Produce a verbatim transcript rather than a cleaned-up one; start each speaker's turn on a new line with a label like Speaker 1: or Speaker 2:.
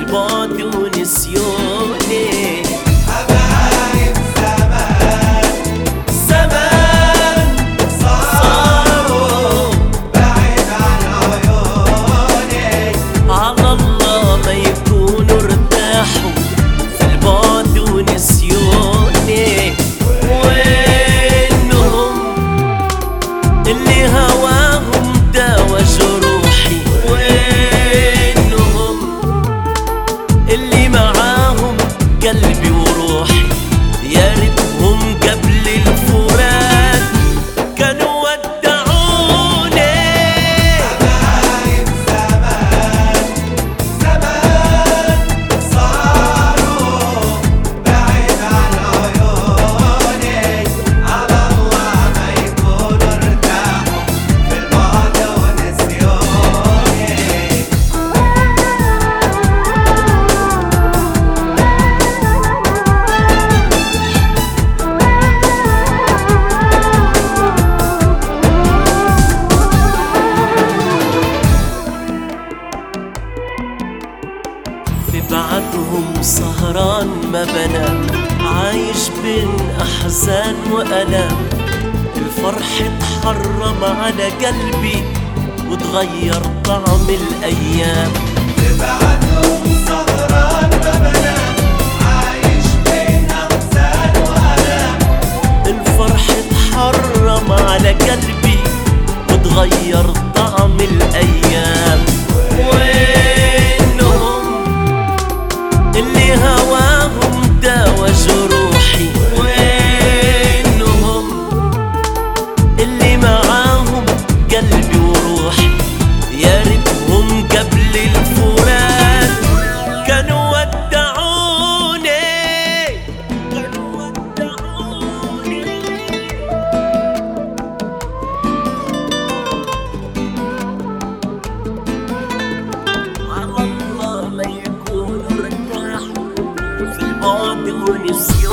Speaker 1: البعد ونسيوني.
Speaker 2: حبايب زمان
Speaker 1: زمان صاروا
Speaker 2: بعيد عن عيوني،
Speaker 1: على الله ما يكونوا ارتاحوا في البعد ونسيوني. وينهم اللي هواهم داوى جروحي، وينهم اللي معاهم قلبي وروحي، يا ريتهم قبل الفراق كانوا ودعوني.
Speaker 2: حبايب زمان زمان صاروا بعيد عن عيوني، على الله ما يكونوا ارتاحوا في البعد ونسيوني.
Speaker 1: في بعدهم سهران ما بنام، عايش بين أحزان وألام. الفرح اتحرم على قلبي وتغير طعم الأيام.
Speaker 2: بعدهم سهران ما بنام، عايش بين أحزان وآلام.
Speaker 1: الفرح اتحرم على قلبي وتغير طعم الأيام. وينهم اللي هواهم داوى جروحي، وينهم اللي معاهم قلبي وروحي، يا ريتهم قبل الفراق كانوا ودعوني. كانوا ودعوني. على الله ما يكونوا ارتاحوا في البعد ونسيوني.